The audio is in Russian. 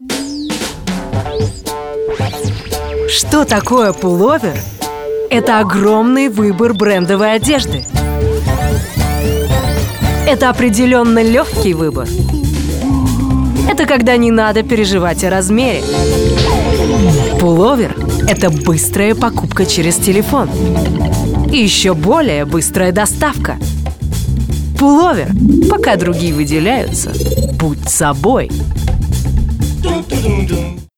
Что такое пуловер? Это огромный выбор брендовой одежды. Это определенно легкий выбор. Это когда не надо переживать о размере. Пуловер – это быстрая покупка через телефон. И еще более быстрая доставка. Пуловер, пока другие выделяются, будь собой.